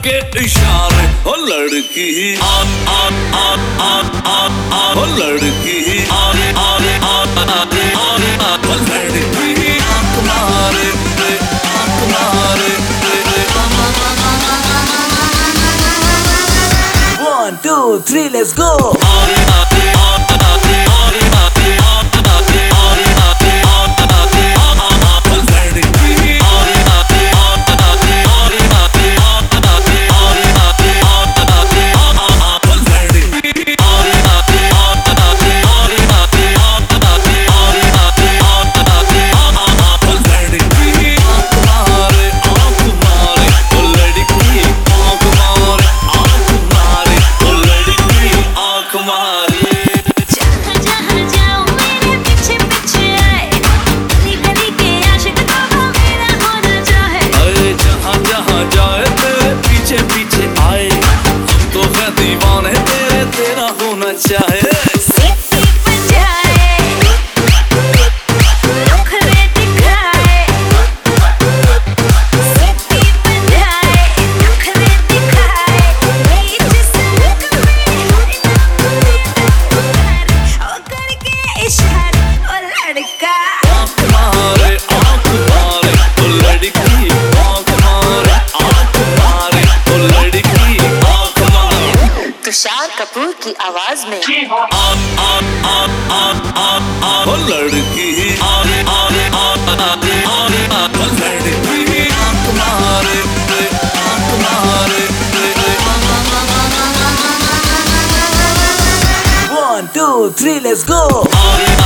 के इशारे, ओ लड़की आन आन आन आन आन आन, ओ लड़की आन आन आन आन आन, ओ लड़की आंख मारे आंख मारे। 1 2 3 let's go। चाहे तुषार कपूर की आवाज में आन आन आन आन आन आन, ओ लड़की आन आन आन आन आन, ओ लड़की आंख मारे आंख मारे। 1 2 3 let's go।